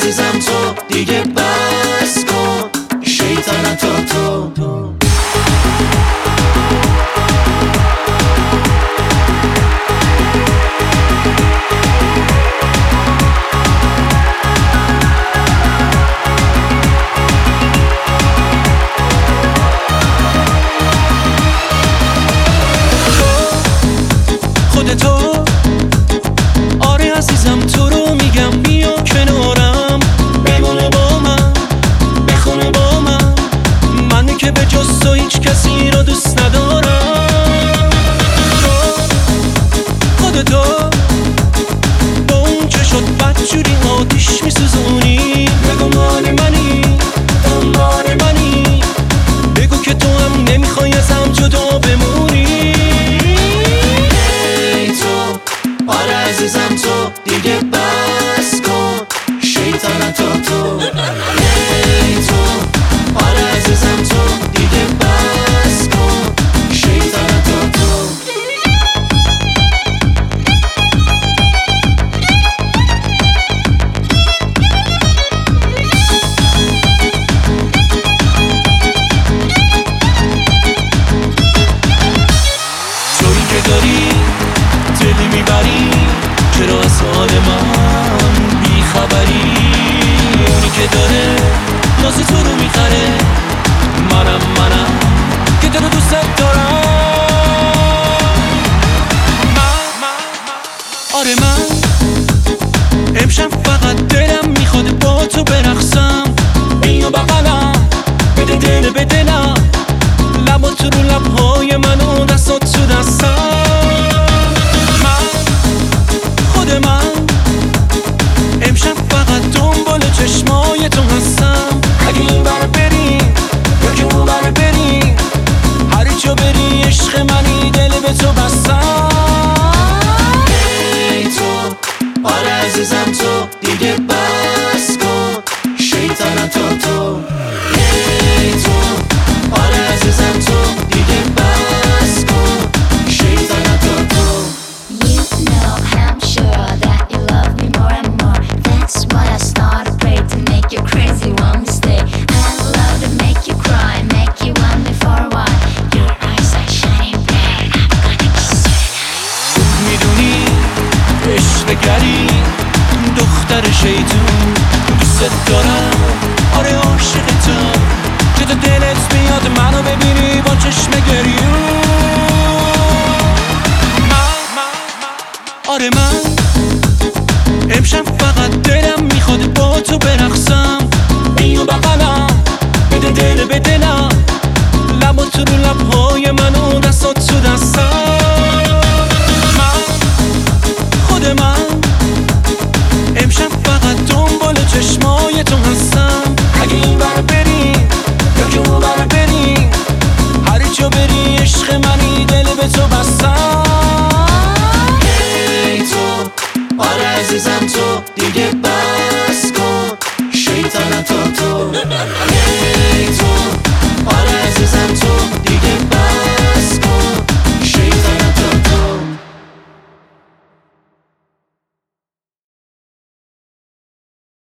عزیزم تو دیگه بس کن شیطنت تو خودتو آره عزیزم تو رو میگم بیا کنارم بمونه با من بخونه با من من که به جز تو هیچ کسی رو دوست ندارم خودتو با اون چشات بدجوری آتیش میسوزونی بگو مال منی دنبال منی بگو که تو هم نمیخوای ازم جدا بمونی آره عزیزم تو دیگه بس کن شیطنت تو ای تو آره عزیزم تو دیگه بس کن شیطنت تو تویی که داری دلی میبری چرا از حال من بیخبری اونی که داره ناز تو رو میخره منم که تو رو دوست دارم آره من امشب فقط دلم میخواد با تو برقصم بیا بغلم بده دل به دلم لبات رو لبهای من و دستات تو دستم من امشب فقط دنبال چشمای تو هستم اگه این بر بری یا که اون بر بری هر جا بری عشق منی دل به تو بستم ای تو آره عزیزم تو دیگه بس کن شیطنت تو ای تو آره عزیزم تو دیگه بس کن شیطنت تو گری دختر شیطون دوست دارم آره عاشقتم که تو دلت میاد منو ببینی با چشم گریون آره من امشب فقط دلم میخواد با تو برقصم بیا بغلم بده دل به دلم لبات رو لبها